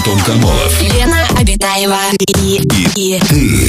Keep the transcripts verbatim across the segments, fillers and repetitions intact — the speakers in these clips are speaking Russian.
Антон Камолов, Лена Обитаева и, и, и ты.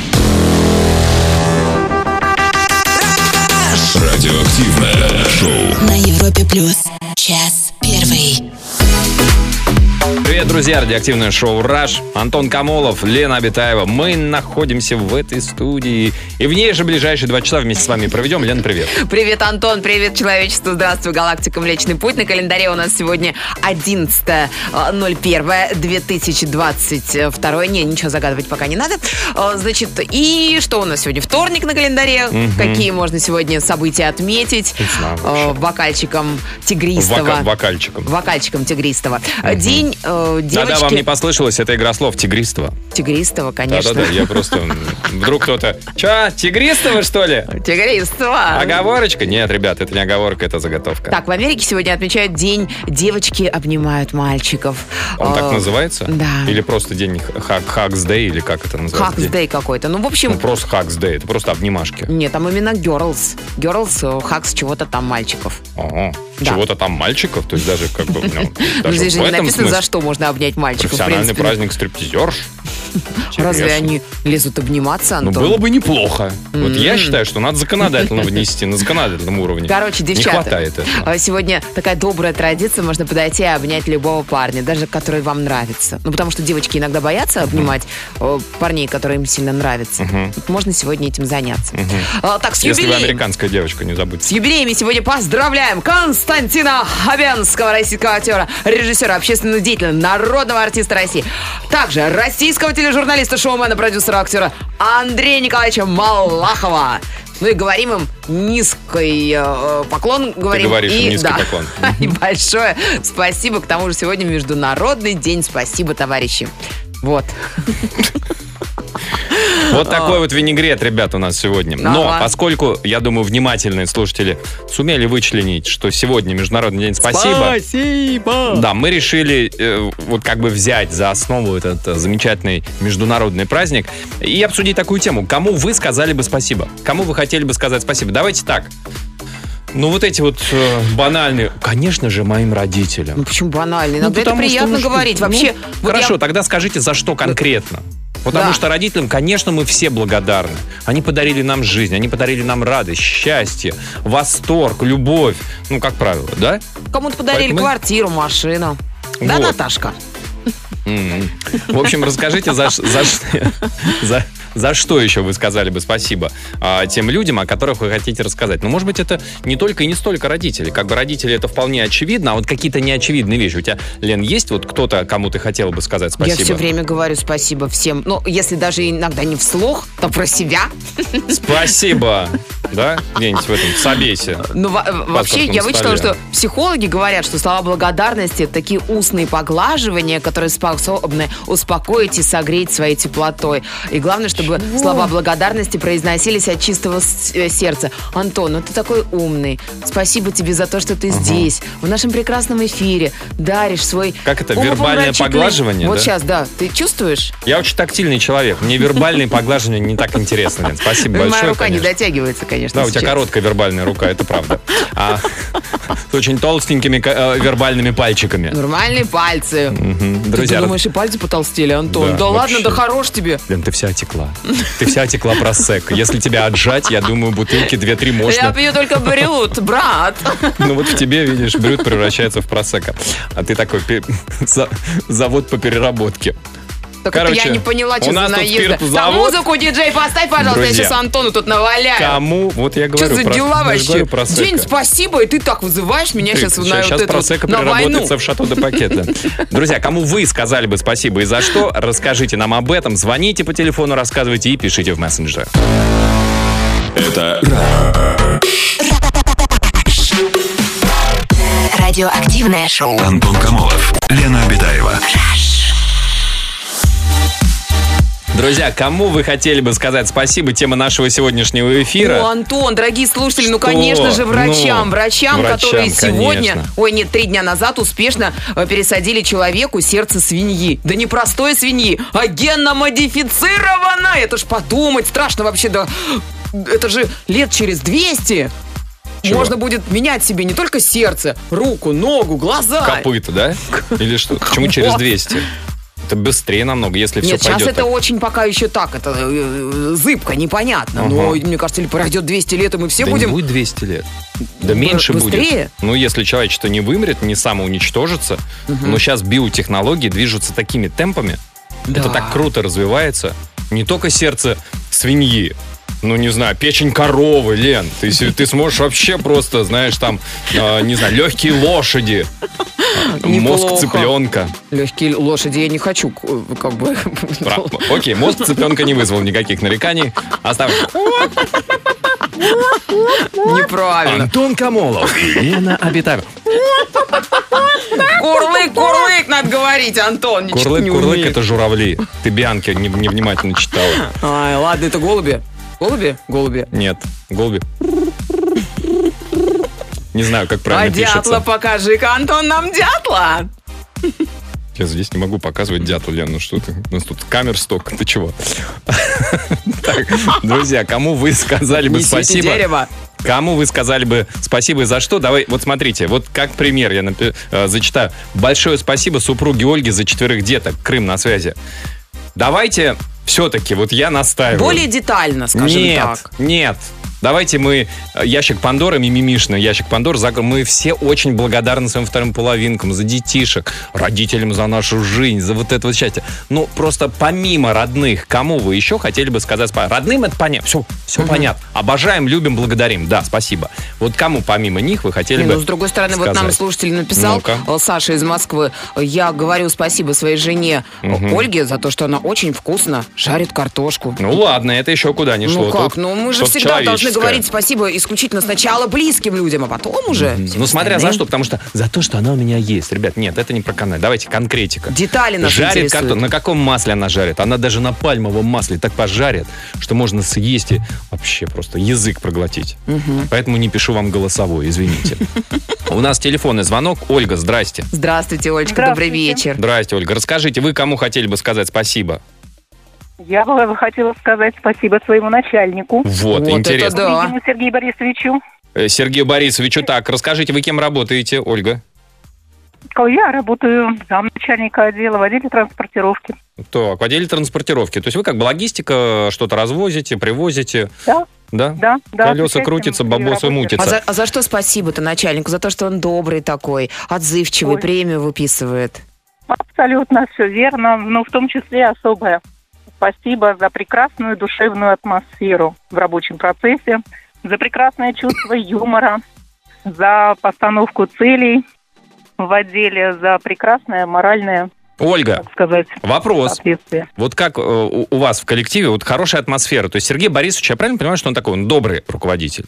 Радиоактивное шоу на Европе плюс. Час первый. Привет, друзья! Радиоактивное шоу «Раш». Антон Камолов, Лена Обитаева. Мы находимся в этой студии. И в ней же ближайшие два часа вместе с вами проведем. Лена, привет. Привет, Антон. Привет, человечество. Здравствуй, галактика Млечный Путь. На календаре у нас сегодня одиннадцатое ноль первое две тысячи двадцать второе. Не, ничего загадывать пока не надо. Значит, и что у нас сегодня? Вторник на календаре. Угу. Какие можно сегодня события отметить? Вокальчиком Тигристого. Вока- вокальчиком. Вокальчиком Тигристого. Угу. День... Девочки... Да-да, вам не послышалось, это игра слов Тигристого. Тигристого, конечно. Да-да-да, я просто... Вдруг кто-то... Чё, Тигристого, что ли? Тигристого. Оговорочка? Нет, ребят, это не оговорка, это заготовка. Так, в Америке сегодня отмечают день «Девочки обнимают мальчиков». Он так называется? Да. Или просто день Hugs Day, или как это называется? Hugs Day какой-то. Ну, в общем... Ну, просто Hugs Day, это просто обнимашки. Нет, там именно girls. Girls, hugs чего-то там мальчиков. Ага. Да. Чего-то там мальчиков? То есть даже как бы... Ну, даже здесь же не написано, за что можно обнять мальчиков. Профессиональный праздник стриптизерш. Разве они лезут обниматься, Антон? Ну, было бы неплохо. Mm-hmm. Вот я считаю, что надо законодательно внести на законодательном уровне. Короче, девчата, не хватает этого. Сегодня такая добрая традиция, можно подойти и обнять любого парня, даже который вам нравится. Ну, потому что девочки иногда боятся обнимать mm-hmm. парней, которые им сильно нравятся. Mm-hmm. Вот можно сегодня этим заняться. Mm-hmm. А, так, с Если юбилеем. вы американская девочка, не забудьте. С юбилеями сегодня поздравляем Константина Хабенского, российского актера, режиссера, общественного деятеля, народного артиста России. Также российского тележурналиста, шоумена, продюсера, актера Андрея Николаевича Малахова. Ну и говорим им низкий э, поклон. Говорим. Ты говоришь и, низкий да, поклон. И большое спасибо. К тому же сегодня Международный день. Спасибо, товарищи. Вот. Вот такой вот винегрет, ребят, у нас сегодня. Но ага. поскольку, я думаю, внимательные слушатели сумели вычленить, что сегодня Международный день спасибо. Спасибо! Да, мы решили э, вот как бы взять за основу этот э, замечательный международный праздник и обсудить такую тему. Кому вы сказали бы спасибо? Кому вы хотели бы сказать спасибо? Давайте так. Ну, вот эти вот э, банальные... Конечно же, моим родителям. Ну, почему банальные? Иногда ну, это приятно что, говорить. Ну, Вообще, вот хорошо, я... тогда скажите, за что конкретно. Потому да. что родителям, конечно, мы все благодарны. Они подарили нам жизнь, они подарили нам радость, счастье, восторг, любовь. Ну, как правило, да? Кому-то подарили Поэтому... квартиру, машину. Вот. Да, Наташка? Mm-hmm. В общем, расскажите, за, за, за, за что еще вы сказали бы спасибо а, тем людям, о которых вы хотите рассказать. Ну, может быть, это не только и не столько родители. Как бы родители, это вполне очевидно, а вот какие-то неочевидные вещи. У тебя, Лен, есть вот кто-то, кому ты хотела бы сказать спасибо? Я все время говорю спасибо всем. Ну, если даже иногда не вслух, то про себя. Спасибо. Да? Где-нибудь в этом собесе. Ну, вообще, я вычитала, что психологи говорят, что слова благодарности — это такие устные поглаживания, которые способны успокоить и согреть своей теплотой. И главное, чтобы Чего? слова благодарности произносились от чистого сердца. Антон, ну ты такой умный. Спасибо тебе за то, что ты угу. здесь, в нашем прекрасном эфире, даришь свой... Как это, вербальное поглаживание? Вот да? сейчас, да. Ты чувствуешь? Я очень тактильный человек. Мне вербальные поглаживания не так интересно, Лен. Спасибо большое. Моя рука конечно. не дотягивается, конечно. Да, у тебя короткая вербальная рука, это правда. А с очень толстенькими э, вербальными пальчиками. Нормальные пальцы. Угу. Друзья, ты думаешь, и пальцы потолстели, Антон? Да, да ладно, да хорош тебе. Лен, ты вся отекла. Ты вся отекла просекко. Если тебя отжать, я думаю, бутылки две-три можно. Я пью только брют, брат. Ну вот в тебе, видишь, брют превращается в просекко. А ты такой завод по переработке. Так Короче, это я не поняла, что за наезда. Там музыку, диджей, поставь, пожалуйста, Друзья, я сейчас Антону тут наваляю. Кому? Вот я говорю. Что за про, дела вообще? День спасибо, и ты так вызываешь меня ты, сейчас, сейчас на, сейчас вот просека вот, переработается в Шато де Пакета. Друзья, кому вы сказали бы спасибо и за что, расскажите нам об этом. Звоните по телефону, рассказывайте и пишите в мессенджеры. Это радиоактивное шоу. Антон Камолов, Лена Обитаева. Друзья, кому вы хотели бы сказать спасибо? Тема нашего сегодняшнего эфира. О, Антон, дорогие слушатели, Что? ну, конечно же, врачам. Ну, врачам, врачам, которые сегодня, конечно. ой, нет, три дня назад успешно пересадили человеку сердце свиньи. Да не простой свиньи, а генно-модифицированной. Это ж подумать страшно вообще, да. Это же лет через двести. Чего? Можно будет менять себе не только сердце, руку, ногу, глаза. Копыта, да? Или что? Почему через двести? Это быстрее намного, если Нет, все пойдет. сейчас это так. очень пока еще так, это э, зыбко, непонятно. Ага. Но, мне кажется, или пройдет двести лет, и мы все Да будем... не будет двести лет. Да меньше быстрее? будет. Ну, если человечество не вымрет, не самоуничтожится. Угу. Но сейчас биотехнологии движутся такими темпами. Да. Это так круто развивается. Не только сердце свиньи, ну, не знаю, печень коровы, Лен. Ты, ты сможешь вообще просто, знаешь, там, э, не знаю, легкие лошади, Неплохо. мозг цыпленка. Легкие лошади я не хочу, как бы... Про- Окей, мозг цыпленка не вызвал никаких нареканий. Оставим. Неправильно. Антон Камолов и Лена Обитаева. Курлык, курлык, надо говорить, Антон. ничего Курлык, не курлык умеет. это журавли. Ты Бианки не- невнимательно читала. Ай, ладно, это голуби. Голуби? Голуби. Нет, голуби. Не знаю, как А правильно дятла пишется. покажи-ка, Антон, нам дятла. Я здесь не могу показывать дятлу, Лен, ну что ты? У нас тут камер сток, ты чего? Так, друзья, кому вы сказали бы Несите спасибо? дерево. Кому вы сказали бы спасибо и за что? Давай, вот смотрите, вот как пример я напи- э, зачитаю. Большое спасибо супруге Ольге за четверых деток. Крым на связи. Давайте все-таки, вот я настаиваю. Более детально, скажем нет, так. Нет, давайте мы э, ящик Пандоры, мимимишный ящик Пандоры, закроем. Мы все очень благодарны своим вторым половинкам, за детишек, родителям за нашу жизнь, за вот это вот счастье. Ну, просто помимо родных, кому вы еще хотели бы сказать спасибо? Родным это понятно, все, все Мгм. понятно. Обожаем, любим, благодарим, да, спасибо. Вот кому помимо них вы хотели Не, бы ну, с другой стороны, вот нам сказать? слушатель написал, Ну-ка. э, Саша из Москвы, я говорю спасибо своей жене э, Мгм. Ольге за то, что она очень вкусно жарит картошку. Ну ладно, это еще куда ни шло. Ну как? Тут Ну мы же что-то всегда должны человеческое. говорить спасибо исключительно сначала близким людям, а потом уже. всем Ну, смотря за остальным. что, потому что за то, что она у меня есть. Ребят, нет, это не про канал. Давайте конкретика. Детали нас Жарит интересуют. картошку. На каком масле она жарит? Она даже на пальмовом масле так пожарит, что можно съесть и вообще просто язык проглотить. Мгм. Поэтому не пишу вам голосовой, извините. У нас телефонный звонок. Ольга, здрасте. Здравствуйте, Олечка, добрый Здравствуйте. вечер. Здрасте, Ольга. Расскажите, вы кому хотели бы сказать спасибо? Я бы хотела сказать спасибо своему начальнику, Вот, Вот интересно. это да. Ильину Сергею Борисовичу. Э, Сергею Борисовичу, так, расскажите, вы кем работаете, Ольга? Я работаю замначальника отдела водителя транспортировки. Так, в отделе транспортировки. То есть вы как бы логистика, что-то развозите, привозите, Да, да? да, да. Колеса с участием крутятся, в бабосы работе. мутятся. А за, а за что спасибо-то начальнику? За то, что он добрый такой, отзывчивый, Ой. премию выписывает. Абсолютно все верно, но в том числе особое спасибо за прекрасную душевную атмосферу в рабочем процессе, за прекрасное чувство юмора, за постановку целей в отделе, за прекрасное моральное, Ольга, так сказать, вопрос. соответствие. Вот как э, у, у вас в коллективе вот хорошая атмосфера? То есть Сергей Борисович, я правильно понимаю, что он такой, он добрый руководитель?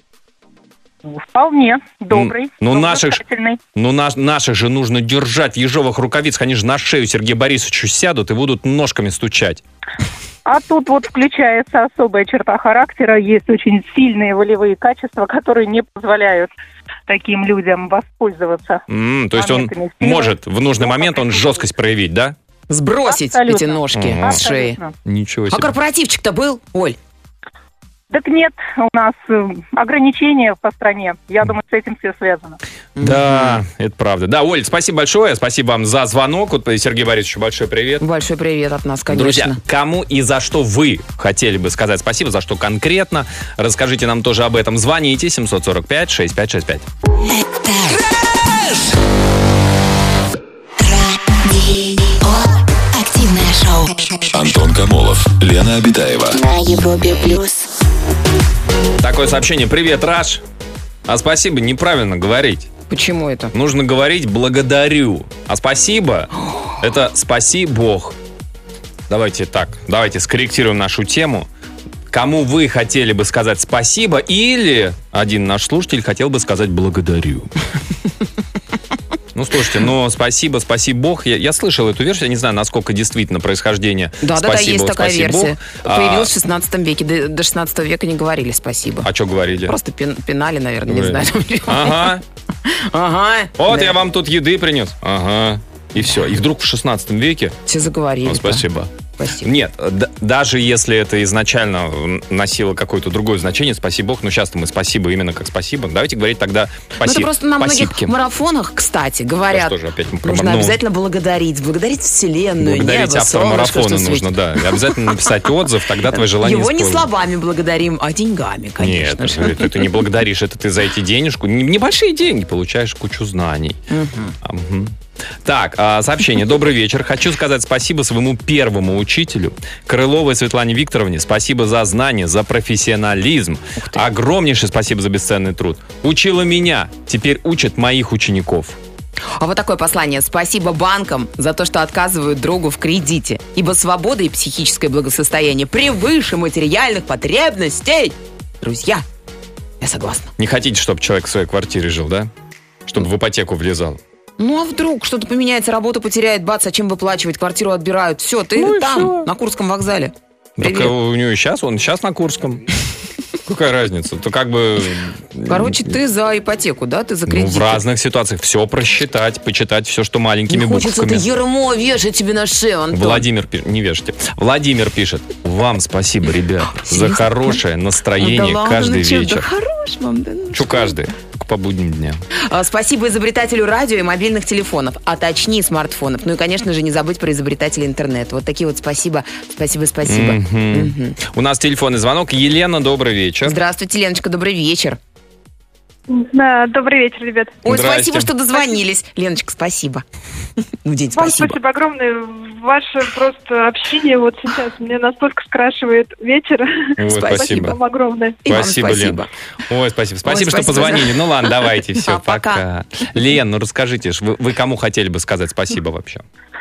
Вполне добрый, ну, наших- доброжелательный. Ну, наш, наших же нужно держать в ежовых рукавицах. Они же на шею Сергею Борисовичу сядут и будут ножками стучать. А тут вот включается особая черта характера. Есть очень сильные волевые качества, которые не позволяют таким людям воспользоваться. М, то есть он Моментами силы. может в нужный Ну, момент он как жесткость проявить, да? Сбросить Абсолютно. эти ножки Мгм. с шеи. Абсолютно. Ничего А себе. корпоративчик-то был, Оль? Так нет, у нас э, ограничения по стране. Я думаю, с этим все связано. Да, это правда. Да, Оль, спасибо большое. Спасибо вам за звонок. Вот Сергею Борисовичу большой привет. Большой привет от нас, конечно. Друзья, кому и за что вы хотели бы сказать спасибо, за что конкретно, расскажите нам тоже об этом. Звоните семь сорок пять шестьдесят пять шестьдесят пять. Радио. Активное шоу. Антон Камолов, Лена Обитаева. На Европе плюс. Такое сообщение. Привет, Раш. А спасибо неправильно говорить. Почему это? Нужно говорить благодарю. А спасибо это спаси Бог. Давайте так, давайте скорректируем нашу тему. Кому вы хотели бы сказать спасибо, или один наш слушатель хотел бы сказать благодарю. Ну, слушайте, но спасибо, спаси Бог. Я, я слышал эту версию, я не знаю, насколько действительно происхождение. Да, да, да, спасибо, есть такая спаси версия. Бог. Появилась А, в шестнадцатом веке. До, до шестнадцатого века не говорили спасибо. а что говорили? Просто пин- пинали, наверное, не Вы- знаю. Ага, Ага. вот Да. я вам тут еды принес. Ага. И все. И вдруг в шестнадцатом веке, Все заговорили. ну, спасибо. Спасибо. Нет, д- даже если это изначально носило какое-то другое значение, спасибо Бог, но часто мы спасибо именно как спасибо. Давайте говорить тогда Ну, спасибо. это просто на многих спасибки. марафонах, кстати, говорят, Сейчас тоже опять мы про- нужно ну, обязательно благодарить. Благодарить Вселенную, Благодарить небо, автора солнышко, марафона что нужно, светит. да. И обязательно написать отзыв, тогда твое желание Его не исполнится. словами благодарим, а деньгами, конечно Нет, же. это ты не благодаришь, это ты за эти денежку, не- небольшие деньги, получаешь кучу знаний. А, мгм. Так, а, сообщение. Добрый вечер. Хочу сказать спасибо своему первому учителю, Крыловой Светлане Викторовне. Спасибо за знания, за профессионализм. Огромнейшее спасибо за бесценный труд. Учила меня, теперь учит моих учеников. А вот такое послание. Спасибо банкам за то, что отказывают другу в кредите. Ибо свобода и психическое благосостояние превыше материальных потребностей. Друзья, я согласна. Не хотите, чтобы человек в своей квартире жил, да? Чтобы в ипотеку влезал. Ну а вдруг что-то поменяется, работу потеряет, бац, а чем выплачивать, квартиру отбирают. Все, ты Ну и там, всё. на Курском вокзале. Так Привет. у него сейчас, он сейчас на Курском. Какая разница? То как бы... Короче, ты за ипотеку, да? Ты за Ну, кредит. в разных ситуациях. Все просчитать, почитать все, что Не маленькими хочется это буквами. ермо вешать тебе на шею, Антон. Владимир пишет, не вешайте. Владимир пишет, вам спасибо, ребят, за Серьезно? хорошее Ну, настроение да ладно, каждый ну чё, вечер. Да хорош вам, да ну Чё каждый? Только по будним дням. А, Спасибо изобретателю радио и мобильных телефонов, а точнее смартфонов. Ну и, конечно же, не забыть про изобретателя интернета. Вот такие вот спасибо, спасибо, спасибо. Мгм. Мгм. У нас телефонный звонок. Елена, добрый вечер. Здравствуйте, Леночка, добрый вечер. Да, добрый вечер, ребят. Ой, Здрасте. спасибо, что дозвонились. Леночка, спасибо. Ну, день, Вам спасибо. спасибо огромное. Ваше просто общение вот сейчас мне настолько скрашивает вечер. Ой, Спасибо. спасибо. Вам огромное. И вам Спасибо, спасибо. Лен. Ой, спасибо. Спасибо, что спасибо за- позвонили. Ну ладно, давайте, все, А, пока. пока. Лен, ну расскажите, ж, вы, вы кому хотели бы сказать спасибо вообще?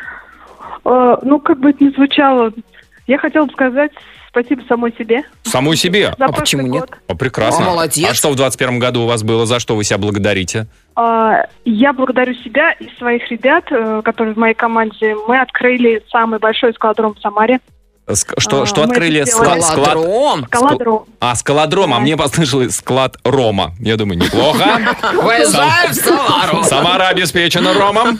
Э, Ну, как бы это ни звучало, я хотела бы сказать спасибо самой себе. Самой себе? За А прошлый почему нет? год. О, прекрасно. О, молодец. А что в двадцать первом году у вас было? За что вы себя благодарите? А, Я благодарю себя и своих ребят, э, которые в моей команде. Мы открыли самый большой скалодром в Самаре. Ск- Что, А, что мы открыли? это сделали. Склад, склад- Скалодром. Скалодром. А, скалодром, а Да. мне послышалось склад рома. Я думаю, неплохо. Выезжаем в Самару. Самара обеспечена ромом.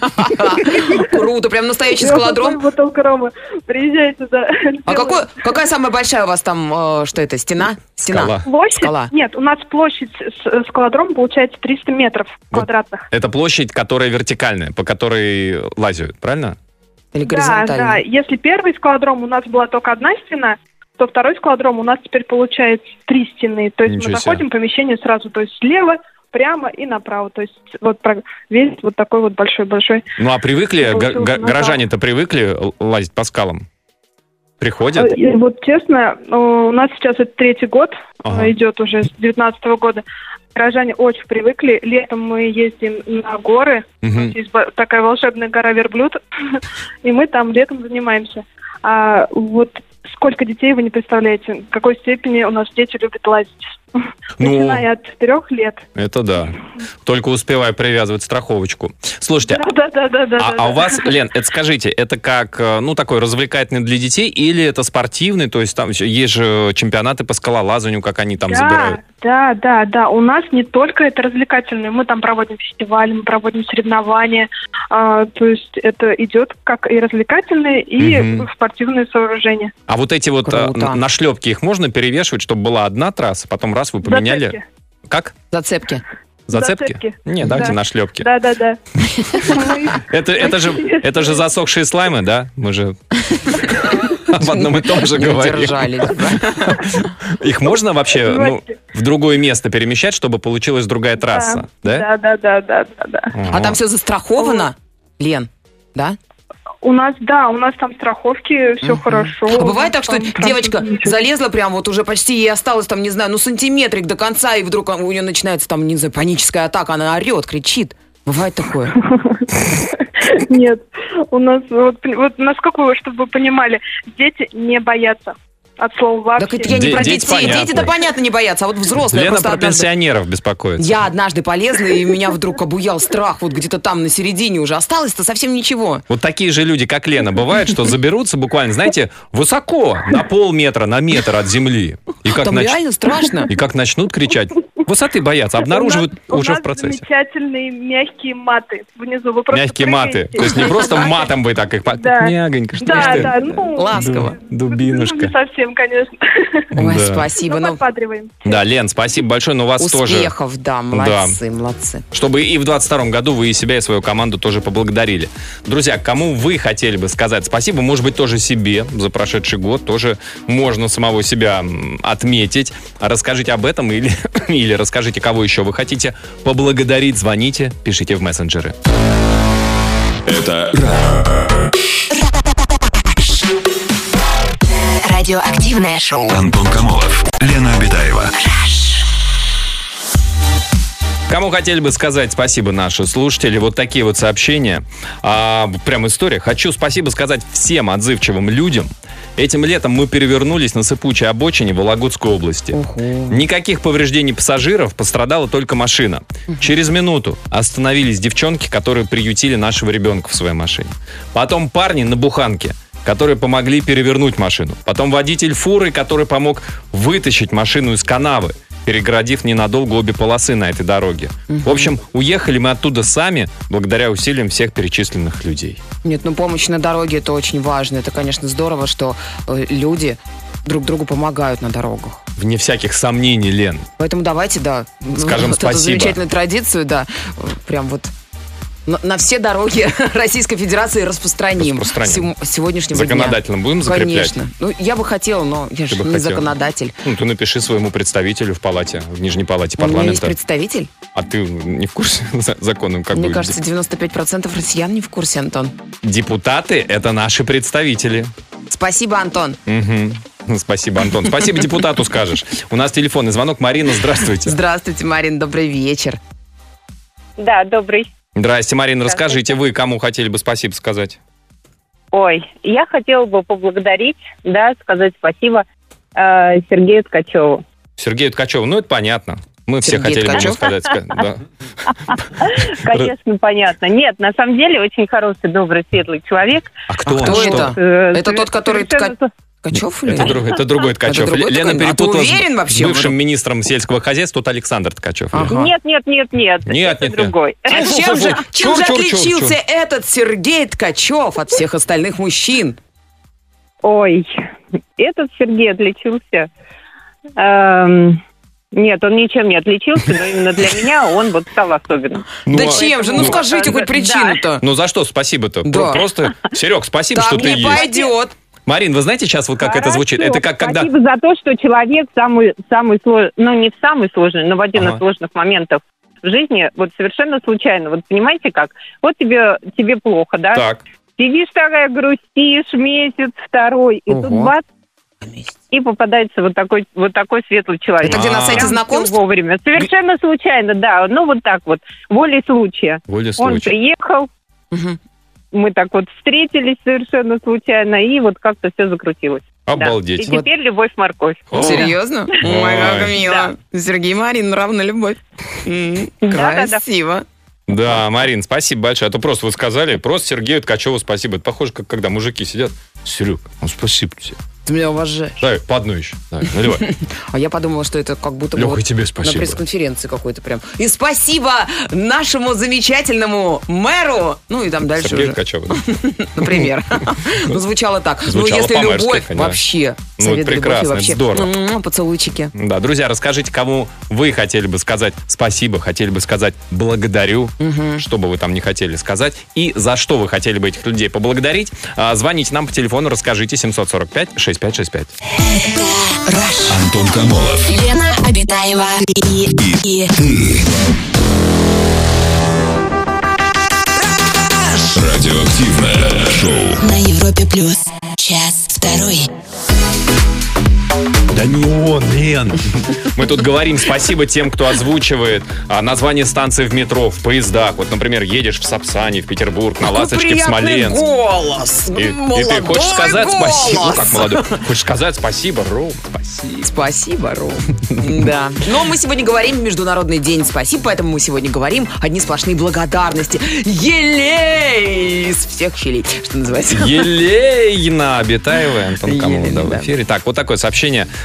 Круто, прям настоящий Я вот скалодром. такой бутылка рома. Приезжайте туда. А какой, какая самая большая у вас там, э, что это, стена? Стена. Скала. Площадь? Скала. Нет, у нас площадь с скалодрома получается триста метров Вот. квадратных. Это площадь, которая вертикальная, по которой лазят, правильно? Или Да, горизонтально? да. Если первый скалодром у нас была только одна стена, то второй скалодром у нас теперь получается три стены. То есть Ничего мы себе. заходим в помещение сразу, то есть слева, прямо и направо. То есть вот про- весь вот такой вот большой-большой. Ну, а привыкли, Получилось г- г- назад. горожане-то привыкли л- лазить по скалам? Приходят? И вот честно, э, у нас сейчас это третий год, Ага. э, идет уже с девятнадцатого года. Горожане очень привыкли. Летом мы ездим на горы. Мгм. Есть ба- такая волшебная гора Верблюд, и мы там летом занимаемся. А вот сколько детей вы не представляете, в какой степени у нас дети любят лазить. Ну. Начиная от четырех лет. Это да. Только успеваю привязывать страховочку. Слушайте, Да, да, да, да. а, а у вас, Лен, это скажите, это как, э, ну, такой развлекательный для детей или это спортивный? То есть там еще есть же чемпионаты по скалолазанию, как они там Да, забирают? да, да, да. У нас не только это развлекательное, мы там проводим фестивали, мы проводим соревнования. А, то есть это идет как и развлекательное, и Мгм. спортивное сооружение. А вот эти вот э, Круто. н- нашлепки, их можно перевешивать, чтобы была одна трасса, потом раз вы поменяли? Зацепки. Как? Зацепки. Зацепки? Зацепки. Не, давайте Да. нашлепки. Да, да, да. Это, это, же, это же засохшие слаймы, да? Мы же об одном и том же Не говорим. удержались, да? Их можно вообще ну, Давайте. в другое место перемещать, чтобы получилась другая трасса? Да? Да, да, да, да, да, да. А там все застраховано, Лен, да? У нас, да, у нас там страховки, все хорошо. А бывает так, что Там девочка просто ничего. залезла прям вот уже почти, ей осталось там, не знаю, ну сантиметрик до конца, и вдруг у нее начинается там, не знаю, паническая атака, она орет, кричит. Бывает такое? Нет, у нас, вот, вот насколько вы, чтобы вы понимали, дети не боятся от слова вообще. Так это я не Де- про дети детей. понятно. Дети-то понятно не боятся, а вот взрослые Лена просто про однажды... пенсионеров беспокоится. Я однажды полезла, и меня вдруг обуял страх, вот где-то там на середине уже. Осталось-то совсем ничего. Вот такие же люди, как Лена, бывает, что заберутся буквально, знаете, высоко, на полметра, на метр от земли. И как, Там нач- реально страшно. и как начнут кричать Высоты боятся, обнаруживают у нас, уже у нас в процессе. замечательные мягкие маты внизу. Вы просто Мягкие маты. прыгаете. То есть не просто матом вы так их... по- Да. Мягонько, что ж Да, ты? да, ну... Ласково. Ду- Дубинушка. Не совсем, конечно. Ой, Да. спасибо. Ну, Ну, подпадриваем. Да, Лен, спасибо большое, но у вас тоже... успехов, да, молодцы, молодцы. Чтобы и в двадцать втором году вы и себя, и свою команду тоже поблагодарили. Друзья, кому вы хотели бы сказать спасибо, может быть, тоже себе за прошедший год, тоже можно самого себя м, отметить. Расскажите об этом или, или расскажите, кого еще вы хотите поблагодарить. Звоните, пишите в мессенджеры. Это Радиоактивное шоу. Антон Камолов, Лена Обитаева. Кому хотели бы сказать спасибо наши слушатели? Вот такие вот сообщения. А, прям история. Хочу спасибо сказать всем отзывчивым людям. Этим летом мы перевернулись на сыпучей обочине в Вологодской области. Никаких повреждений пассажиров, пострадала только машина. Через минуту остановились девчонки, которые приютили нашего ребенка в своей машине. Потом парни на буханке, которые помогли перевернуть машину. Потом водитель фуры, который помог вытащить машину из канавы, перегородив ненадолго обе полосы на этой дороге. В общем, уехали мы оттуда сами, благодаря усилиям всех перечисленных людей. Нет, ну помощь на дороге — это очень важно. Это, конечно, здорово, что э, люди друг другу помогают на дорогах. Вне всяких сомнений, Лен. Поэтому давайте, да, Скажем вот эту спасибо. замечательную традицию, да, э, прям вот на, на все дороги Российской Федерации распространим. Распространим. С сегодняшнего Законодательно дня. будем закреплять? Конечно. Ну, я бы хотела, но я же бы не хотела. законодатель. Ну, ты напиши своему представителю в палате, в Нижней палате У меня есть парламента. представитель. А ты не в курсе за- закона? Как Мне бы, кажется, девяносто пять процентов россиян не в курсе, Антон. депутаты — это наши представители. Спасибо, Антон. Мгм. Ну, Спасибо, Антон. Спасибо депутату скажешь. У нас телефонный звонок. Марина, здравствуйте. Здравствуйте, Марин, добрый вечер. Да, добрый. Здрасте, Марина. Расскажите, вы кому хотели бы спасибо сказать? Ой, я хотела бы поблагодарить, да, сказать спасибо э, Сергею Ткачеву. Сергею Ткачеву. Ну, это понятно. Мы все Сергей хотели бы ему Ткачев? сказать. ска- да. Конечно, понятно. Нет, на самом деле очень хороший, добрый, светлый человек. А кто, А он? кто Что? это? Э, Это тот, который совершенно- Тка- Ткачев или? Это, друг- это другой Ткачев. другой Лена Ткачев? А ты перепутала уверен с вообще? бывшим министром сельского хозяйства, тут Александр Ткачев. Лена. Ага. Нет, нет, нет, нет. Нет, это нет, нет. другой. А Фу, чем фу, же, фу. чем Чур, же чур, чур, отличился чур. этот Сергей Ткачев от всех остальных мужчин? Ой, этот Сергей отличился. Эм, Нет, он ничем не отличился, но именно для меня он вот стал особенным. Ну, Да а- чем же? Ну ну, скажите да, хоть причину-то. Ну за что спасибо-то? Да. Про- Просто, Серег, спасибо, что Так ты не есть. пойдет. Марин, вы знаете сейчас вот как это звучит? Хорошо, Это как когда... Спасибо за то, что человек самый, самый сложный, ну не самый сложный, но в один Ага. из сложных моментов в жизни, вот совершенно случайно, вот понимаете как? Вот тебе, тебе плохо, да? Так. Сидишь такая, грустишь месяц, второй, и Ого. тут бац, и попадается вот такой, вот такой светлый человек. Это где на А. сайте Прям знакомств? всё вовремя. Совершенно случайно, да. Ну вот так вот, волей случая. Воля Он случая. приехал, Мгм. мы так вот встретились совершенно случайно, и вот как-то все закрутилось. Да. Обалдеть. И теперь любовь-морковь. О. Серьезно? Ой, как Ой. мило. Сергей и Марин, равна любовь. М, Да-да-да. Красиво. Да, Марин, спасибо большое. А то просто вы сказали, просто Сергею Ткачеву спасибо. Это похоже, как когда мужики сидят. Серег, ну спасибо тебе. Ты меня уважаешь. Давай, по одной еще. Давай, наливай. А я подумала, что это как будто бы Леха, вот тебе на спасибо. пресс-конференции какой-то прям. И спасибо нашему замечательному мэру. Ну и там дальше Сергею уже, Ткачеву. да? например. Ну, звучало так. Ну, Звучало если по-мэрски, любовь, конечно. вообще. Ну, Совет это любовь и прекрасно, это вообще. здорово. М, Поцелуйчики. Да, друзья, расскажите, кому вы хотели бы сказать спасибо, хотели бы сказать благодарю, что бы вы там не хотели сказать, и за что вы хотели бы этих людей поблагодарить. А, Звоните нам по телефону, расскажите семьсот сорок пять шестьдесят пять шестьдесят пять. Антон Камолов. Лена Обитаева и, и, Радиоактивное шоу. на Европе плюс. Час второй. Да не он, Лен. Мы тут говорим спасибо тем, кто озвучивает а, название станции в метро, в поездах. Вот, например, едешь в Сапсане, в Петербург, на Ласточке, в Смоленск. голос. И, и ты хочешь сказать спасибо? Ну, как молодой. Хочешь сказать спасибо, Ром, спасибо. Спасибо, Ром. Да. Но мы сегодня говорим Международный день спасибо, поэтому мы сегодня говорим одни сплошные благодарности. Елей из всех щелей, что называется. Елена Обитаева, Антон Камолов, Елена, да, в да. эфире. Так, вот такое сообщение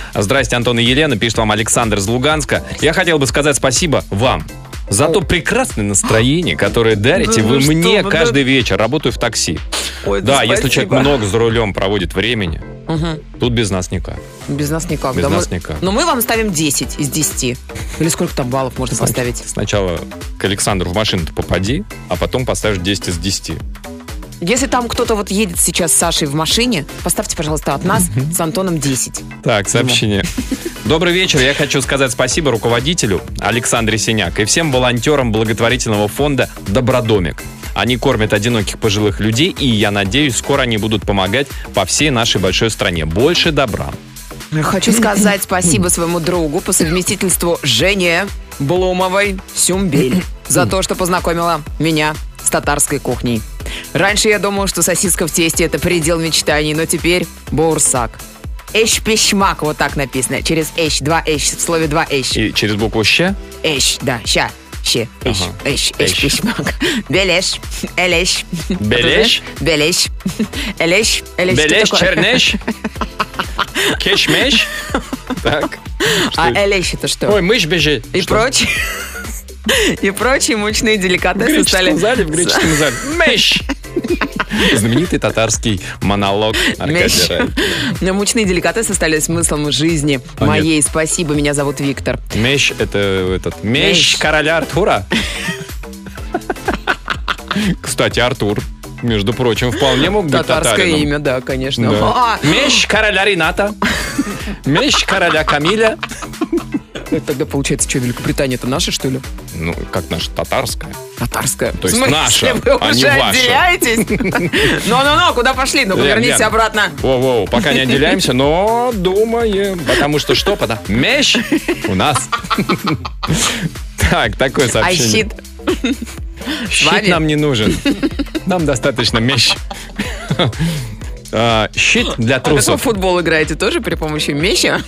Здрасте, Антон и Елена, пишет вам Александр из Луганска. Я хотел бы сказать спасибо вам за то прекрасное настроение, которое дарите Да вы ну что мне вы, каждый вечер. Работаю в такси. Ой, Да, спасибо. если человек много за рулем проводит времени, Угу. тут без нас никак. Без нас никак. Без да, нас мы- никак. Но мы вам ставим десять из десяти. Или сколько там баллов можно поставить? Сначала к Александру в машину-то попади, а потом поставишь десять из десяти. Если там кто-то вот едет сейчас с Сашей в машине, поставьте, пожалуйста, от нас с Антоном десять. Так, сообщение. Добрый вечер. Я хочу сказать спасибо руководителю Александре Синяк и всем волонтерам благотворительного фонда «Добродомик». Они кормят одиноких пожилых людей, и, я надеюсь, скоро они будут помогать по всей нашей большой стране. Больше добра. Хочу сказать спасибо своему другу по совместительству Жене Блумовой Сюмбель за то, что познакомила меня с татарской кухней. Раньше я думал, что сосиска в тесте – это предел мечтаний, но теперь Баурсак. Эш-пешмак, вот так написано. Через эш, два эш, в слове два эш. И через букву «щ». Эш, да, ща, ща, эш, Ага. эш, Эш. эш-пешмак. Белеш, элеш. Белеш? Белеш, элеш, элеш. что Белеш, такое? чернеш, кешмеш. Так. Что А это? элеш это что? Ой, мышь бежит. И Что? прочие. И прочие мучные В деликатесы стали... греческом зале, в греческом зале. Мещ! Знаменитый татарский монолог Аркадия Мещ. Райкина. Мучные деликатесы стали смыслом жизни А, моей. Спасибо, меня зовут Виктор. Мещ — это этот... Мещ Мещ. короля Артура. Кстати, Артур, между прочим, вполне мог быть Татарское татарином. имя, да, конечно. Да. А, Мещ короля Рената. Мещ короля Камиля. Тогда получается, что, Великобритания-то наша, что ли? Ну, как наша татарская. Татарская. То есть В смысле, наша, вы а не уже ваша. отделяетесь? Ну-ну-ну, куда пошли? Ну, Лен, повернитесь Лен. обратно. Воу-воу, пока не отделяемся, но думаем. Потому что что? Потому... Мещ у нас. Так, такое А сообщение. щит? Щит вами? нам не нужен. Нам достаточно мещ. А, Щит для А как вы в трусов. футбол играете? Тоже при помощи меча?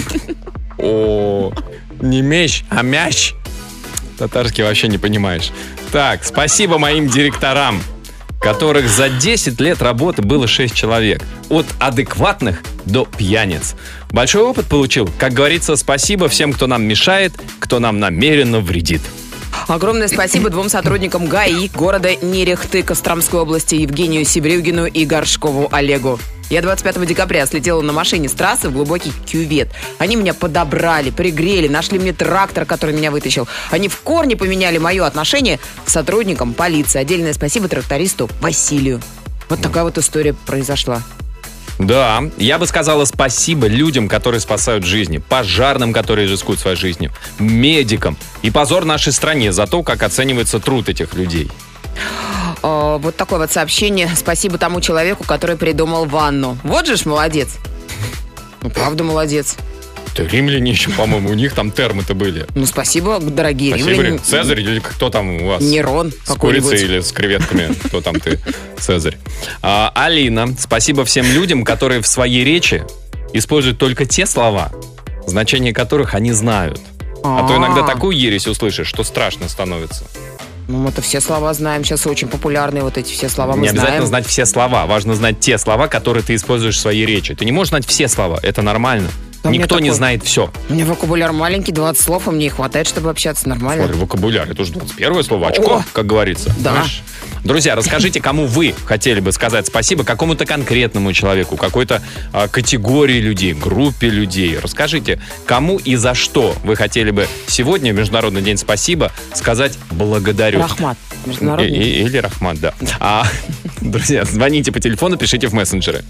О, не мещ, а мяч. Татарский вообще не понимаешь. Так, спасибо моим директорам, которых за десять лет работы было шесть человек. От адекватных до пьяниц. Большой опыт получил. Как говорится, спасибо всем, кто нам мешает, кто нам намеренно вредит. Огромное спасибо двум сотрудникам ГАИ города Нерехты Костромской области Евгению Сибрюгину и Горшкову Олегу. Я двадцать пятого декабря слетела на машине с трассы в глубокий кювет. Они меня подобрали, пригрели, нашли мне трактор, который меня вытащил. Они в корне поменяли мое отношение к сотрудникам полиции. Отдельное спасибо трактористу Василию. Вот такая вот история произошла. Да, я бы сказала спасибо людям, которые спасают жизни, пожарным, которые рискуют своей жизнью, медикам. И позор нашей стране за то, как оценивается труд этих людей. О, вот такое вот сообщение. Спасибо тому человеку, который придумал ванну. Вот же ж молодец. Ну, правда молодец. Это римляне еще, по-моему, у них там термы-то были. Ну, спасибо, дорогие Спасибо, римляне. Рим. Цезарь или кто там у вас? Нерон С курицей какой-нибудь. или с креветками? Кто там ты? Цезарь. А, Алина, спасибо всем людям, которые в своей речи используют только те слова, значение которых они знают. А то иногда такую ересь услышишь, что страшно становится. Ну, мы-то все слова знаем. Сейчас очень популярные вот эти все слова. Мы Не обязательно знаем. знать все слова. Важно знать те слова, которые ты используешь в своей речи. Ты не можешь знать все слова. Это нормально. Да у меня Никто не такой- знает все. У меня вокабуляр маленький, двадцать слов, и мне и хватает, чтобы общаться нормально. Смотри, вокабуляр. Это уже двадцать первое слово. Очко, О! как говорится. Да. Знаешь? Друзья, расскажите, кому вы хотели бы сказать спасибо, какому-то конкретному человеку, какой-то а, категории людей, группе людей. Расскажите, кому и за что вы хотели бы сегодня, в Международный день спасибо, сказать благодарю. Рахмат. И- Международный. и- или Рахмат, да. А, друзья, звоните по телефону, пишите в мессенджеры.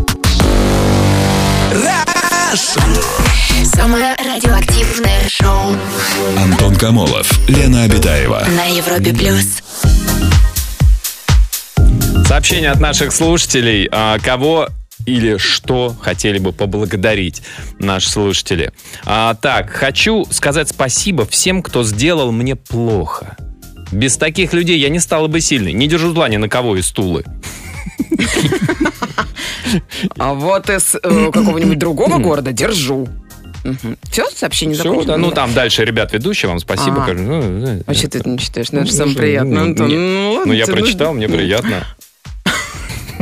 Самое радиоактивное шоу Антон Камолов, Лена Обитаева. на Европе плюс. Сообщение от наших слушателей. А, Кого или что хотели бы поблагодарить наши слушатели? А, так, хочу сказать спасибо всем, кто сделал мне плохо. Без таких людей я не стала бы сильной. Не держу зла ни на кого из Тулы. А вот из э, какого-нибудь другого города держу. Все, сообщение Все, закончено? да, ну там дальше ребят ведущие, вам спасибо. А. Кажу, ну, да. А что ты это не читаешь? Ну, это же самое Ну, приятное, ну, Антон. не- Ну, ладно, Ну, я тебе прочитал, нужно. мне приятно.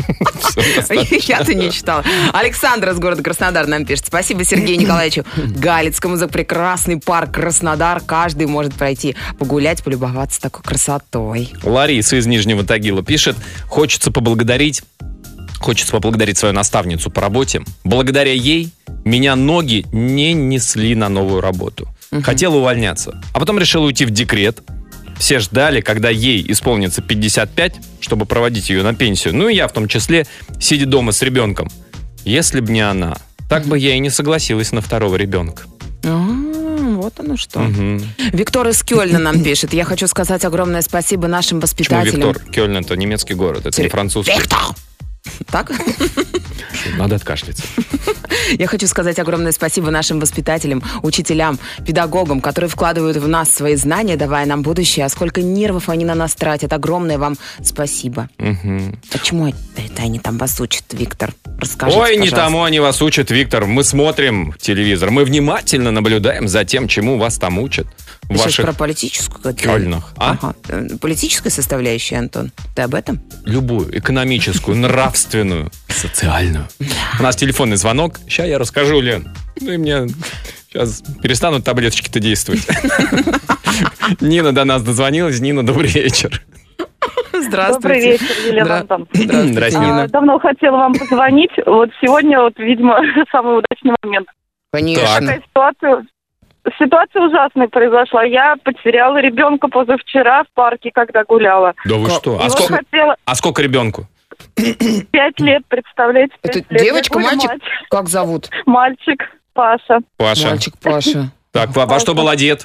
Я-то не читала. Александр из города Краснодар нам пишет. Спасибо Сергею Николаевичу Галицкому за прекрасный парк Краснодар. Каждый может пройти погулять, полюбоваться такой красотой. Лариса из Нижнего Тагила пишет. Хочется поблагодарить Хочется поблагодарить свою наставницу по работе. Благодаря ей меня ноги не несли на новую работу. Угу. Хотела увольняться, а потом решила уйти в декрет. Все ждали, когда ей исполнится пятьдесят пять, чтобы проводить ее на пенсию. Ну и я в том числе, сидя дома с ребенком. Если бы не она, так бы я и не согласилась на второго ребенка. Вот оно что. Угу. Виктор из Кёльна нам пишет. Я хочу сказать огромное спасибо нашим воспитателям. Почему Виктор? Кёльн — это немецкий город, это не французский. Виктор! Так? Надо откашляться. Я хочу сказать огромное спасибо нашим воспитателям, учителям, педагогам, которые вкладывают в нас свои знания, давая нам будущее. А сколько нервов они на нас тратят. Огромное вам спасибо. Угу. Почему это, это они там вас учат, Виктор? Расскажите, Ой, не пожалуйста. тому они вас учат, Виктор. Мы смотрим телевизор, мы внимательно наблюдаем за тем, чему вас там учат. В Сейчас ваших про политическую. Кёльнах. А? Ага. Политическая составляющая, Антон. Ты об этом? Любую, экономическую, нравственную, социальную. У нас телефонный звонок. Сейчас я расскажу, Лен. Ну и мне сейчас перестанут таблеточки-то действовать. Нина до нас дозвонилась. Нина, добрый вечер. Здравствуйте. Добрый вечер, Елена Здра- Антон. Здравствуйте, Здрасте, Нина. Нина. А, Давно хотела вам позвонить. Вот сегодня, вот, видимо, самый удачный момент. Конечно. Такая ситуация, ситуация ужасная произошла. Я потеряла ребенка позавчера в парке, когда гуляла. Да вы Как? что? И А вот сколько, хотела а сколько ребенку? пять лет, представляете? Это пять лет. девочка, Я мальчик? мать. Как зовут? Мальчик, Паша. Паша. Мальчик Паша. Так, во, во что был одет?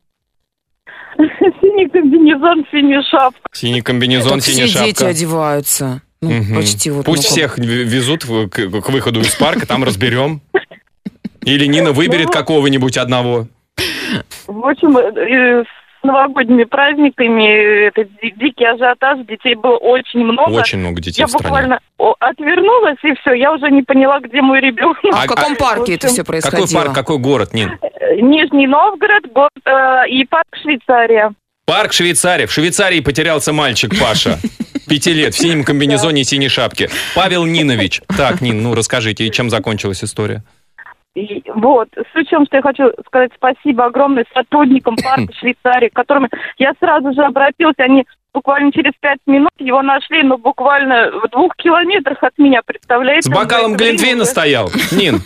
Синий комбинезон, синяя шапка. Синий комбинезон, Так синяя все дети шапка. одеваются. Ну, Мгм. почти вот. Пусть ну, всех в- везут в- к, к выходу из парка, там разберем. Или Нина выберет Ну, какого-нибудь одного. В общем, э, с новогодними праздниками это ди- дикий ажиотаж, детей было очень много. Очень много детей Я в стране. буквально о, отвернулась, и все, я уже не поняла, где мой ребенок. А, А- в каком а- парке это в общем, все происходило? Какой парк, какой город, Нин? Нижний Новгород, город, э, и парк Швейцария. Парк Швейцария. В Швейцарии потерялся мальчик Паша. Пяти лет, в синем комбинезоне и синей шапке. Павел Нинович. Так, Нин, ну расскажите, и чем закончилась история? И вот, суть в чем, что я хочу сказать спасибо огромное сотрудникам парка Швейцарии, к которым я сразу же обратилась, они буквально через пять минут его нашли, но буквально в двух километрах от меня, представляете? С бокалом За это время Глинтвейна уже- стоял? Нин,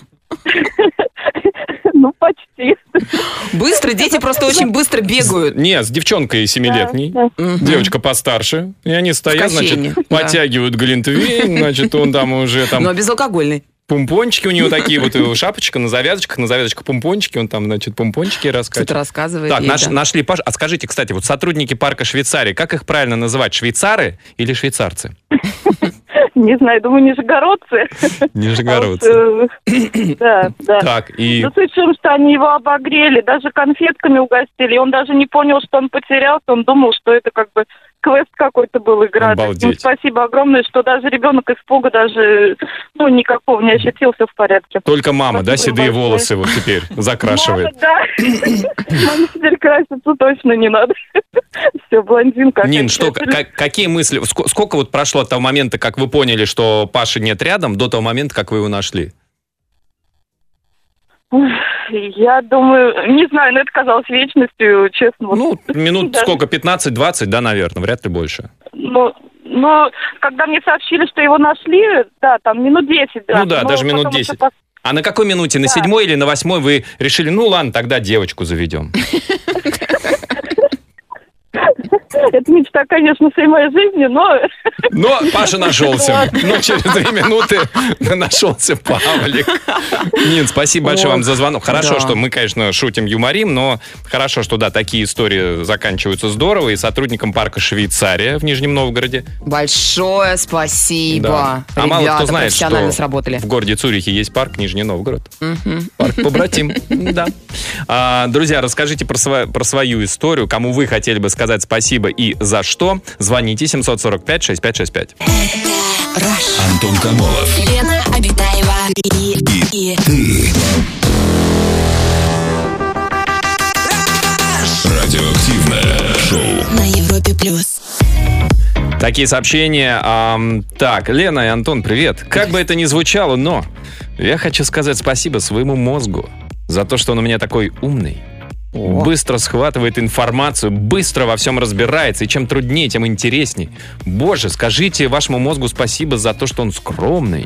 Ну, почти. Быстро, дети просто очень быстро бегают. не, с девчонкой семилетней. Да, да. Мгм. Девочка постарше. И они стоят, качене, значит, да. подтягивают Глинтвейн, значит, он там уже там... Но безалкогольный. Пумпончики у него такие вот, и шапочка на завязочках, на завязочках пумпончики, он там, значит, пумпончики Что-то раскачивает. рассказывает. Так, ей, наш- да. нашли Пашу. А скажите, кстати, вот сотрудники парка Швейцарии, как их правильно называть? Швейцары или швейцарцы? Не знаю, думаю, нижегородцы. Нижегородцы. А вот, э, Да, да. Так, и... Ну, суть в том, что они его обогрели, даже конфетками угостили. И он даже не понял, что он потерялся. Он думал, что это как бы квест какой-то был играть. Обалдеть. Ну, спасибо огромное, что даже ребенок испуга даже, ну, никакого не ощутил, все в порядке. Только мама, да, Спасибо седые большое. волосы вот теперь закрашивает. Мама, да. Маме теперь краситься точно не надо. Все, блондинка. Нин, что, окончательно. как- какие мысли, ск- сколько вот прошло от того момента, как вы поняли, что Паши нет рядом, до того момента, как вы его нашли? Я думаю, не знаю, но это казалось вечностью, честно. вот. Ну, минут Даже- сколько, пятнадцать-двадцать, да, наверное, вряд ли больше. Ну, ну, когда мне сообщили, что его нашли, да, там минут десять. Да. Ну да, Но даже минут потом десять. это пос- А на какой минуте? На Да. седьмой или на восьмой вы решили, ну ладно, тогда девочку заведем? Это мечта, конечно, всей моей жизни, но... Но Паша нашелся. Но через две минуты нашелся Павлик. Нин, спасибо большое Ох, вам за звонок. Хорошо, да. что мы, конечно, шутим, юморим, но хорошо, что, да, такие истории заканчиваются здорово. И сотрудникам парка Швейцария в Нижнем Новгороде. Большое спасибо. Да. А мало Ребята кто знает, профессионально что сработали. в городе Цюрихе есть парк Нижний Новгород. Мгм. Парк побратим. Да. А, друзья, расскажите про, сва- про свою историю, кому вы хотели бы сказать спасибо и за что. Звоните семьсот сорок пять шестьдесят пять шестьдесят пять. Антон Камолов. Лена Обитаева и, и, Ты. Радиоактивное шоу. на Европе плюс. Такие сообщения. Ам, так, Лена и Антон, привет. Как бы это ни звучало, но я хочу сказать спасибо своему мозгу за то, что он у меня такой умный. О. Быстро схватывает информацию, быстро во всем разбирается, и чем труднее, тем интересней. Боже, скажите вашему мозгу спасибо за то, что он скромный.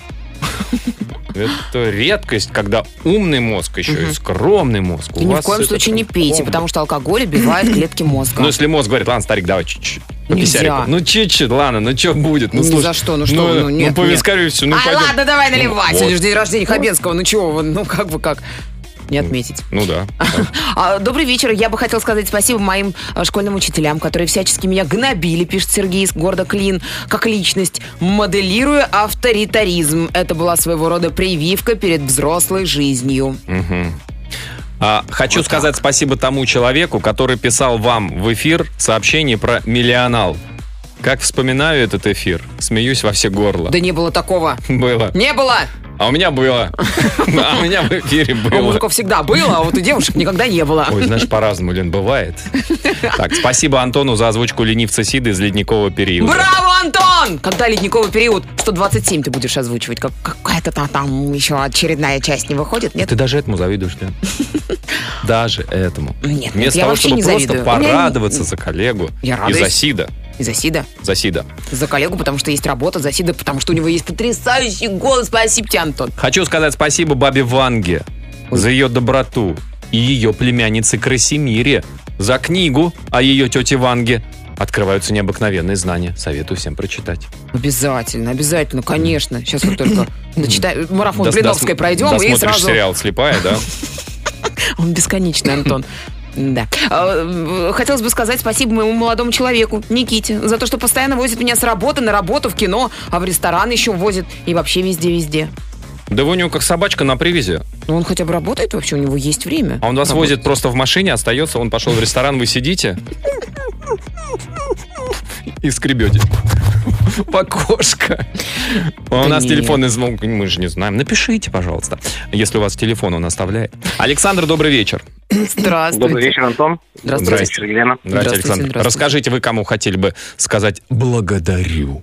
Это редкость, когда умный мозг еще угу. и скромный мозг. И ни в коем случае не пейте, комбо. Потому что алкоголь убивает клетки мозга. Ну, если мозг говорит, ладно, старик, давай чуть-чуть. Нельзя. Ну, чуть-чуть, ладно, ну что будет? Ну, Ни слушай, за что, ну что? Ну, ну, нет, ну по вискарю все, ну а, пойдем. ладно, давай наливай. Ну, Сегодня вот. же день рождения Хабенского, ну чего, ну как бы как не отметить. Ну да. Добрый вечер. Я бы хотел сказать спасибо моим школьным учителям, которые всячески меня гнобили, пишет Сергей из города Клин, как личность, моделируя авторитаризм. Это была своего рода прививка перед взрослой жизнью. Угу. А, хочу вот сказать так. спасибо тому человеку, который писал вам в эфир сообщение про миллионал. Как вспоминаю этот эфир, смеюсь во все горло. Да не было такого. Было. Не было. А у меня было. А у меня в эфире было. У мужиков всегда было, а вот у девушек никогда не было. Ой, знаешь, по-разному, Лен, бывает. Так, спасибо Антону за озвучку ленивца Сиды из «Ледникового периода». Браво, Антон! Когда «Ледниковый период» сто двадцать семь ты будешь озвучивать? Как, какая-то там, там еще очередная часть не выходит, нет? Ты даже этому завидуешь, Лен? Даже этому. Нет, Вместо я того, вообще чтобы не просто завидую. порадоваться за коллегу Я и радуюсь. за Сида. И за Сида. За Сида. За коллегу, потому что есть работа, за Сида, потому что у него есть потрясающий голос. Спасибо тебе, Антон. Хочу сказать спасибо бабе Ванге за ее доброту и ее племяннице Красимире за книгу о ее тете Ванге. Открываются необыкновенные знания. Советую всем прочитать. Обязательно, обязательно, конечно. Сейчас вот только дочитаем. Марафон Дос- Блиновской дос- пройдем и досмотришь сразу... сериал «Слепая», да? Он бесконечный, Антон. Да. Хотелось бы сказать спасибо моему молодому человеку, Никите, за то, что постоянно возит меня с работы на работу, в кино, а в ресторан еще возит и вообще везде-везде. Да вы у него как собачка на привязи. Ну, он хотя бы работает вообще, у него есть время. А он вас работать. возит просто в машине, остается, он пошел в ресторан, вы сидите и скребете. Покошка. У нас телефонный звонок, мы же не знаем. Напишите, пожалуйста, если у вас телефон он оставляет. Александр, добрый вечер. Здравствуйте. Добрый вечер, Антон. Здравствуйте. Добрый вечер, Елена. Здравствуйте, Здравствуйте, Александр. здравствуйте. Расскажите, вы кому хотели бы сказать «благодарю»?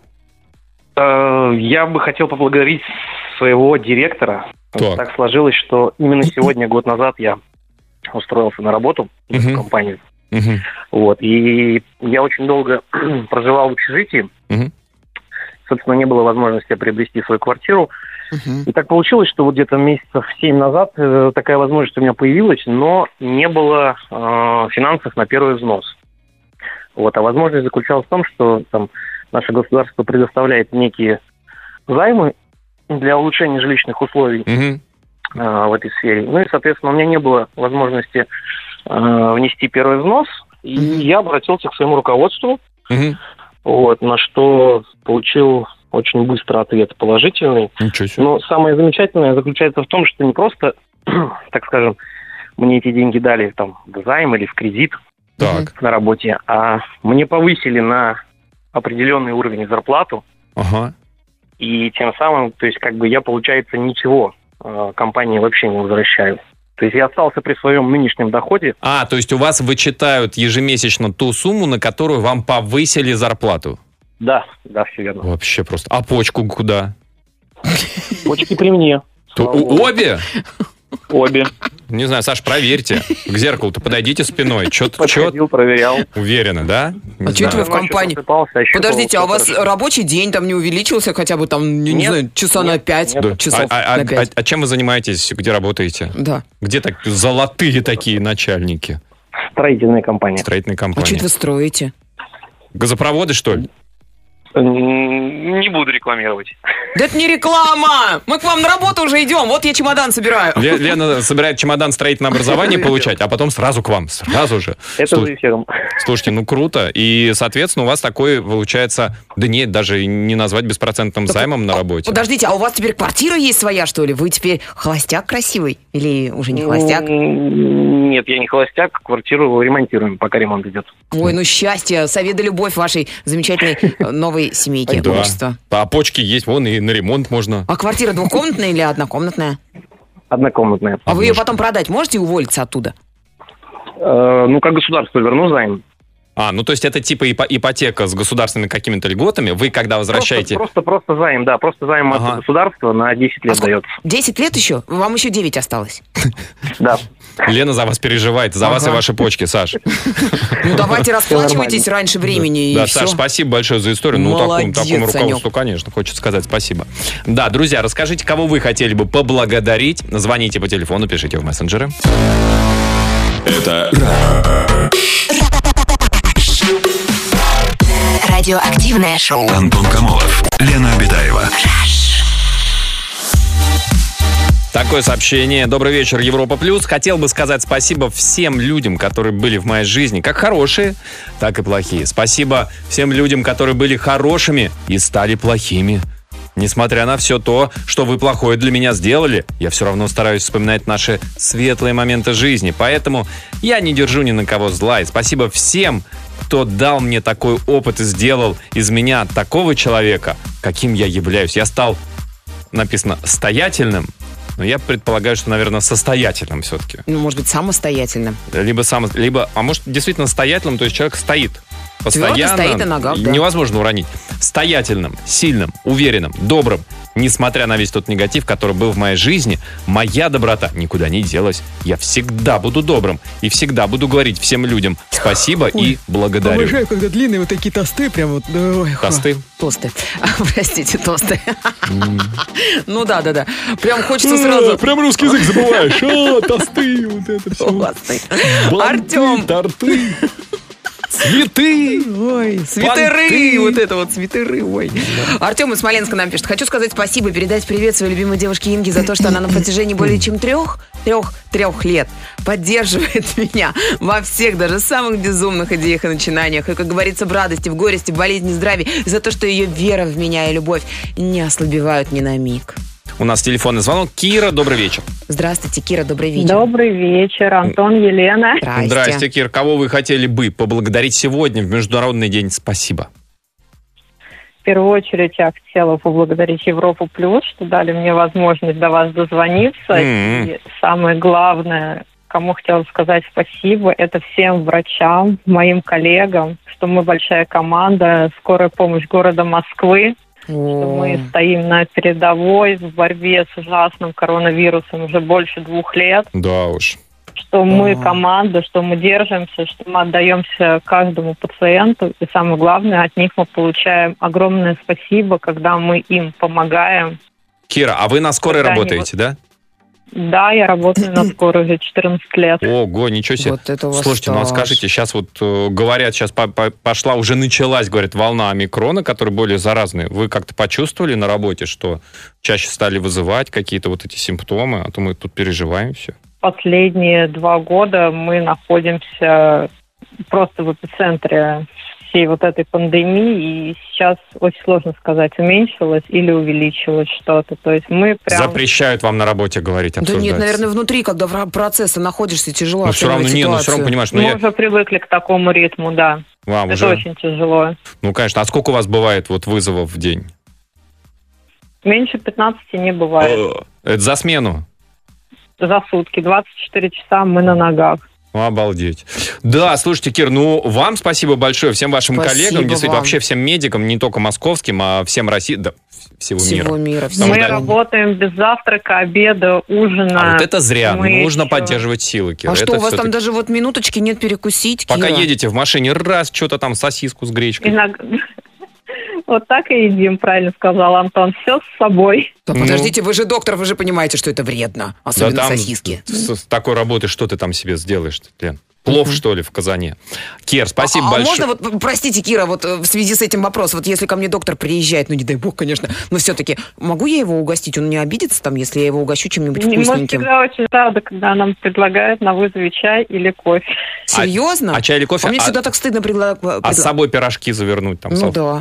Э, Я бы хотел поблагодарить своего директора. Так. Так сложилось, что именно сегодня, год назад, я устроился на работу в Мгм. компанию. Мгм. Вот. И я очень долго проживал в общежитии. Мгм. Собственно, не было возможности приобрести свою квартиру. Мгм. И так получилось, что вот где-то месяцев семь назад э, такая возможность у меня появилась, но не было э, финансов на первый взнос. Вот. А возможность заключалась в том, что там наше государство предоставляет некие займы для улучшения жилищных условий Мгм. э, в этой сфере. Ну и, соответственно, у меня не было возможности э, внести первый взнос, и Мгм. я обратился к своему руководству, Мгм. вот, на что получил очень быстро ответ положительный. Ничего себе. Но самое замечательное заключается в том, что не просто, так скажем, мне эти деньги дали там в займ или в кредит Так. на работе, а мне повысили на определенный уровень зарплату, Ага. и тем самым, то есть как бы я, получается, ничего э, компании вообще не возвращаю. То есть я остался при своем нынешнем доходе. А, то есть у вас вычитают ежемесячно ту сумму, на которую вам повысили зарплату? Да, да, все верно. Вообще просто. А почку куда? Почки при мне. То Слава у- богу. обе? Обе. Не знаю, Саш, проверьте. К зеркалу-то подойдите спиной. Чё-то, Подходил, проверял. уверены, да? Не А чё это знаю. вы в компании? Просыпался, ощупал, Подождите, а у всё вас хорошо. рабочий день там не увеличился хотя бы там, я не Нет, знаю, часа на нет, пять нет. Да. часов А, а- на а- пять? а чем вы занимаетесь? Где работаете? Да. Где так золотые такие начальники? Строительная компания. Строительной А что компании. это вы строите? Газопроводы, что ли? М, Не буду рекламировать. Да это не реклама! Мы к вам на работу уже идем, вот я чемодан собираю. Ле- Лена собирает чемодан строительное образование получать, а потом сразу к вам, сразу же. Это Слу- за эфиром. Слушайте, ну круто. И, соответственно, у вас такой, получается, да нет, даже не назвать беспроцентным займом на работе. Подождите, а у вас теперь квартира есть своя, что ли? Вы теперь холостяк красивый? Или уже не холостяк? М, Нет, я не холостяк, квартиру ремонтируем, пока ремонт идет. Ой, ну счастье, совет и любовь вашей замечательной э, новой семейки, Да. общества. А почки есть, вон и на ремонт можно. А квартира двухкомнатная или однокомнатная? Однокомнатная. А вы ее потом продать можете и уволиться оттуда? Э, Ну, как государство верну займ. А, ну то есть это типа ипо- ипотека с государственными какими-то льготами. Вы когда возвращаете... Просто, просто, просто займ, да, просто займ Ага. от государства на десять лет А сколько? дается. десять лет еще? Вам еще девять осталось. Да. Лена за вас переживает, за вас и Ага. ваши почки, Саш. Ну, давайте расплачивайтесь раньше времени, и Да, все. Саш, спасибо большое за историю. Ну, такому, Молодец, такому руководству, Санек. конечно, хочется сказать спасибо. Да, друзья, расскажите, кого вы хотели бы поблагодарить. Звоните по телефону, пишите в мессенджеры. Это Радиоактивное шоу. Антон Камолов, Лена Обитаева. Такое сообщение. Добрый вечер, Европа Плюс. Хотел бы сказать спасибо всем людям, которые были в моей жизни, как хорошие, так и плохие. Спасибо всем людям, которые были хорошими и стали плохими. Несмотря на все то, что вы плохое для меня сделали, я все равно стараюсь вспоминать наши светлые моменты жизни. Поэтому я не держу ни на кого зла. И спасибо всем, кто дал мне такой опыт и сделал из меня такого человека, каким я являюсь. Я стал, написано, стоятельным, но я предполагаю, что, наверное, состоятельным все-таки. Ну, может быть, самостоятельным. Либо сам, либо, а может, действительно стоятельным, то есть человек стоит. Постоянно. стоит на ногах, да. Невозможно уронить. Стоятельным, сильным, уверенным, добрым. Несмотря на весь тот негатив, который был в моей жизни, моя доброта никуда не делась. Я всегда буду добрым и всегда буду говорить всем людям спасибо и благодарю. Обожаю, когда длинные вот такие тосты, прям вот... ой, Тосты? Тосты. Простите, тосты. Ну да, да, да. Прям хочется сразу... Прям русский язык забываешь. А, тосты, вот это все. Классный. Артем. Торты. Цветы! Ой, свитеры! Понты. Вот это вот свитеры, ой. Артем из Смоленска нам пишет. Хочу сказать спасибо, передать привет своей любимой девушке Инге за то, что она на протяжении более чем трех, трех, трех лет поддерживает меня во всех, даже самых безумных идеях и начинаниях. И, как говорится, в радости, в горести, в болезни, в здравии. За то, что ее вера в меня и любовь не ослабевают ни на миг. У нас телефонный звонок. Кира, добрый вечер. Здравствуйте, Кира, добрый вечер. Добрый вечер, Антон, Елена. Здрасте. Здрасте, Кир. Кого вы хотели бы поблагодарить сегодня в Международный день спасибо? В первую очередь я хотела поблагодарить Европу Плюс, что дали мне возможность до вас дозвониться. М-м. И самое главное, кому хотела сказать спасибо, это всем врачам, моим коллегам, что мы большая команда, скорая помощь города Москвы. Что мы стоим на передовой в борьбе с ужасным коронавирусом уже больше двух лет. Да уж. Что мы команда, что мы держимся, что мы отдаемся каждому пациенту. И самое главное, от них мы получаем огромное спасибо, когда мы им помогаем. Кира, а вы на скорой Когда работаете, да? Да, я работаю на скорой уже четырнадцать лет. Ого, ничего себе. Вот это у вас Слушайте, ну а стаж. скажите, сейчас вот э, говорят, сейчас по- по- пошла, уже началась, говорят, волна омикрона, которая более заразная. Вы как-то почувствовали на работе, что чаще стали вызывать какие-то вот эти симптомы, а то мы тут переживаем все? Последние два года мы находимся просто в эпицентре всей вот этой пандемии, и сейчас очень сложно сказать, уменьшилось или увеличилось что-то. То есть мы прям... Запрещают вам на работе говорить, Да обсуждать. нет, наверное, внутри, когда в процессе находишься, тяжело Но все равно, оценивать не, но все равно, ситуацию. понимаешь, ну Мы я... уже привыкли к такому ритму, да. Вам Это уже... очень тяжело. Ну, конечно. А сколько у вас бывает вот вызовов в день? Меньше пятнадцати не бывает. Это за смену? За сутки. двадцать четыре часа мы на ногах. Обалдеть. Да, слушайте, Кир, ну, вам спасибо большое, всем вашим Спасибо коллегам, действительно, вам. вообще всем медикам, не только московским, а всем России, да, всего, Всего мира. мира. Потому Мы что- работаем без завтрака, обеда, ужина. А вот это зря. Мы Нужно еще- поддерживать силы, Кир. А Это что, у вас там всё-таки- даже вот минуточки нет перекусить, Пока Кира? едете в машине, раз, что-то там, сосиску с гречкой. Иногда... Вот так и едим, правильно сказал Антон. Все с собой. Да Ну. подождите, вы же доктор, вы же понимаете, что это вредно. Особенно Да там сосиски. С, с такой работы что ты там себе сделаешь, Лен? Плов, что ли, в казане? Кир, спасибо а, а большое. можно вот, простите, Кира, вот э, в связи с этим вопрос, вот если ко мне доктор приезжает, ну не дай бог, конечно, но все-таки могу я его угостить? Он не обидится там, если я его угощу чем-нибудь Мы вкусненьким? всегда очень рады, когда нам предлагают на вызове чай или кофе. Серьезно? А чай или кофе? А мне А- всегда так стыдно предлагать. А с собой пирожки завернуть там? Ну сал- да.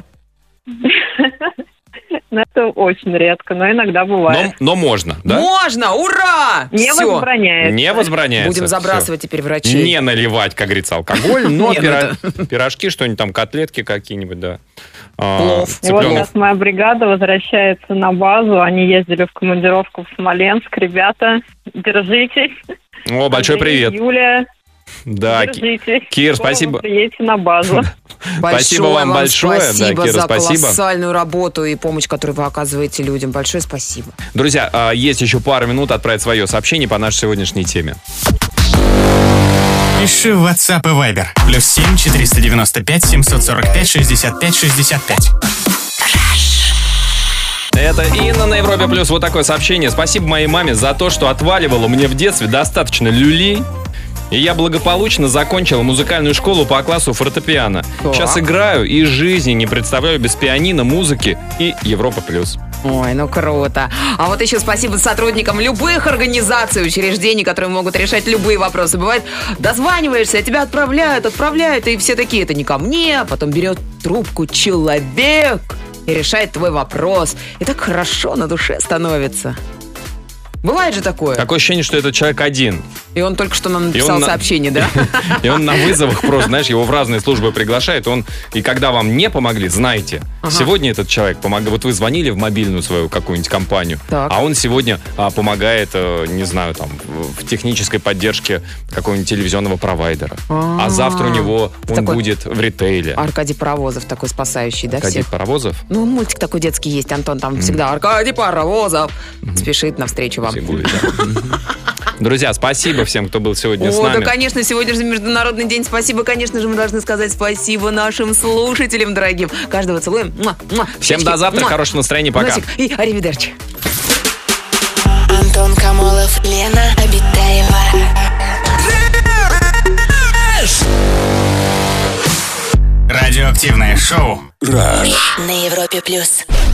Но это очень редко, но иногда но, бывает. но можно, да? Можно! Ура! Не Всё. возбраняется. Не возбраняется. Будем всё. забрасывать теперь врачей. Не наливать, как говорится, алкоголь, но Не, ну пира- пирожки, что-нибудь там, котлетки какие-нибудь, да. А, Плов. И вот цыпленок. сейчас моя бригада возвращается на базу. Они ездили в командировку в Смоленск. Ребята, держитесь. О, большой Андрей, привет. Юлия, Да, Держите. Кир, Скоро спасибо. вы приедете на базу. Спасибо вам большое. Спасибо Да, Кира, за спасибо. колоссальную работу и помощь, которую вы оказываете людям. Большое спасибо. Друзья, а, есть еще пару минут отправить свое сообщение по нашей сегодняшней теме. Пиши в WhatsApp и Viber. Плюс семь четыреста девяносто пять семьсот сорок пять шестьдесят пять шестьдесят пять. Это Инна на Европе Плюс. Вот такое сообщение. Спасибо моей маме за то, что отваливала мне в детстве достаточно люлей. И я благополучно закончил музыкальную школу по классу фортепиано. Так. Сейчас играю и жизни не представляю без пианино, музыки и Европа Плюс. Ой, ну круто. А вот еще спасибо сотрудникам любых организаций, учреждений, которые могут решать любые вопросы. Бывает, дозваниваешься, а тебя отправляют, отправляют, и все такие, это не ко мне, а потом берет трубку человек и решает твой вопрос. И так хорошо на душе становится. Бывает же такое. Такое ощущение, что этот человек один. И он только что нам И написал он на- сообщение, да? И он на вызовах просто, знаешь, его в разные службы приглашает. Он, и когда вам не помогли, знайте, Ага. сегодня этот человек помогает. Вот вы звонили в мобильную свою какую-нибудь компанию, Так. а он сегодня а, помогает, э, не знаю, там, в в технической поддержке какого-нибудь телевизионного провайдера. А, А. завтра у него он Такой- будет в ритейле. Аркадий Паровозов такой спасающий, да, Аркадий всех? Паровозов. Ну, мультик такой детский есть, Антон, там всегда Аркадий Паровозов спешит навстречу вам. Фигует, да. Друзья, спасибо всем, кто был сегодня с О, нами. да, конечно, сегодня же Международный день. Спасибо, конечно же, мы должны сказать спасибо нашим слушателям дорогим. Каждого целуем. Муа, муа. Всем Щечки. до завтра, Муа. хорошего настроения, пока. Носик и аривидерчи. Антон Камолов, Лена Обитаева. Радиоактивное шоу. Rush. На Европе плюс.